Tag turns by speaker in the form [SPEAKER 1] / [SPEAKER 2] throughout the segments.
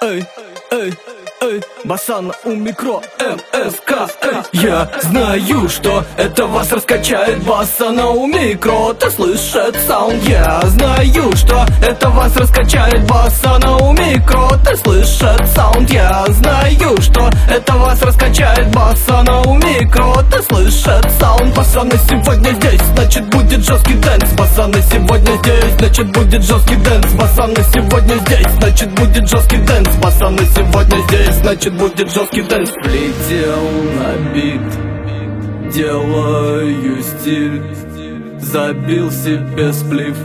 [SPEAKER 1] эй, эй, эй, Басана у микро, МСК, эй. Я знаю, что это вас раскачает, Басана у микро, ты слышит саунд. Я знаю, что это вас раскачает, Басана у микро, ты слышит саунд. Я знаю, что это вас раскачает, Басана у микро, ты слышит саунд. Басана сегодня здесь, значит будет жесткий дэнс. Басана сегодня здесь, значит будет жесткий дэнс. Басана сегодня здесь, значит будет жесткий дэнс. Басана сегодня здесь, значит будет жесткий дэнс. Влетел на бит, делаю стиль, забил себе сплив,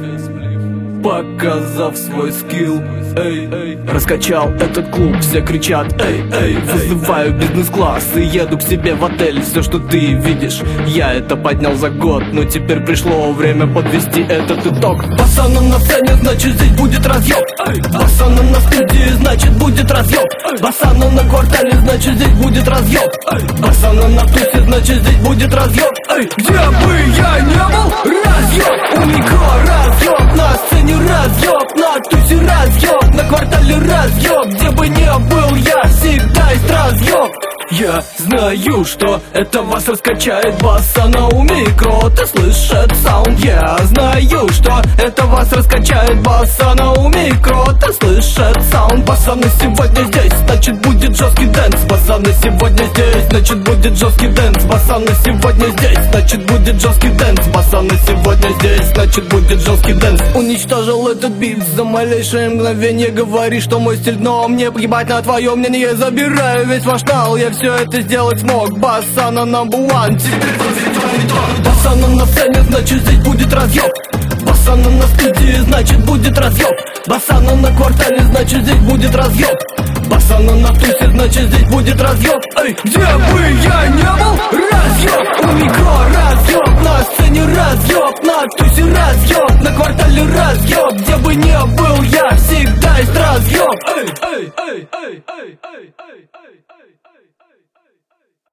[SPEAKER 1] показав свой скилл. Эй, эй, раскачал этот клуб, все кричат эй, эй. Вызываю бизнес-класс и еду к себе в отель. Все, что ты видишь, я это поднял за год, но теперь пришло время подвести этот итог. Басана на сцене, значит здесь будет разъем. Басана на студии, значит будет разъем. Басана на квартале, значит здесь будет разъем. Басана на тусе, значит здесь будет разъем. Где бы я не был, разъем. У микро разъем, на сцене разъем, на тусе разъем, на квартале разъем. Где бы не был я, всегда есть разъем. Я знаю, что это вас раскачает, Басана у микро, ты слышит саунд. Я знаю, что это вас раскачает, Басана у микро, ты слышит саунд. Басана сегодня здесь, значит будет жесткий дэнс. Басана сегодня здесь, значит будет жесткий дэнс. Басана сегодня здесь, значит будет жесткий дэнс. Басана сегодня здесь, значит будет жесткий дэнс. Уничтожил этот бит за малейшее мгновение. Говори, что мой стиль, но мне погибать на твое мнение. Забираю весь ваш нал, я все это сделать смог. Басана number one, теперь концептуальный тон. Басана на сцене, значит здесь будет разъем. Басана на студии, значит будет разъем. Басана на квартале, значит здесь будет разъем. Басана на тусе, значит здесь будет разъем. Эй, где бы я не был, разъем. У микро разъем, на сцене разъем, на тусе разъем, на квартале разъем. Где бы не был я, всегда есть разъем. Эй, эй, эй, эй, эй, эй, эй.